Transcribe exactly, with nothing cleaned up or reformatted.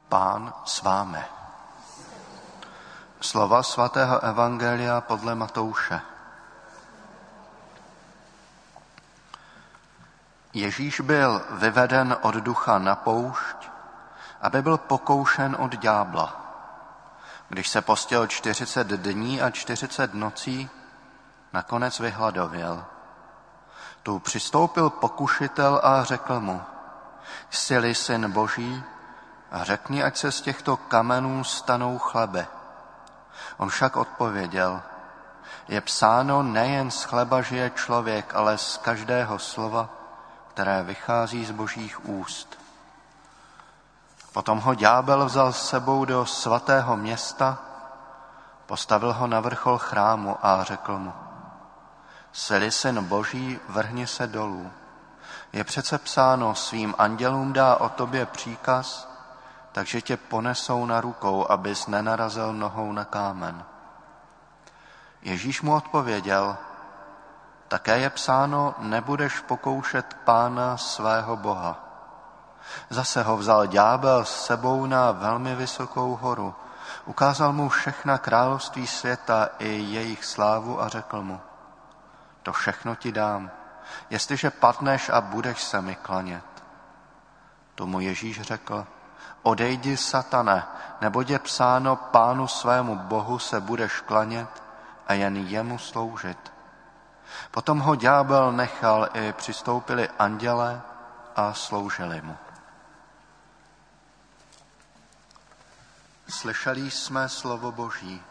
Pán s vámi. Slova svatého evangelia podle Matouše. Ježíš byl vyveden od ducha na poušť, aby byl pokoušen od ďábla. Když se postil čtyřicet dní a čtyřicet nocí, nakonec vyhladověl. Tu přistoupil pokušitel a řekl mu: Jsi-li syn Boží, řekni, ať se z těchto kamenů stanou chleby. On však odpověděl: Je psáno, nejen z chleba žije člověk, ale z každého slova, které vychází z Božích úst. Potom ho ďábel vzal s sebou do svatého města, postavil ho na vrchol chrámu a řekl mu: Jsi-li syn Boží, vrhni se dolů. Je přece psáno, svým andělům dá o tobě příkaz, takže tě ponesou na rukou, abys nenarazil nohou na kámen. Ježíš mu odpověděl: Také je psáno, nebudeš pokoušet Pána svého Boha. Zase ho vzal ďábel s sebou na velmi vysokou horu, ukázal mu všechna království světa i jejich slávu a řekl mu: To všechno ti dám, jestliže padneš a budeš se mi klanět. Tomu Ježíš řekl: Odejdi, satane, neboť je psáno, Pánu svému Bohu se budeš klanět a jen jemu sloužit. Potom ho ďábel nechal, i přistoupili andělé a sloužili mu. Slyšeli jsme slovo Boží.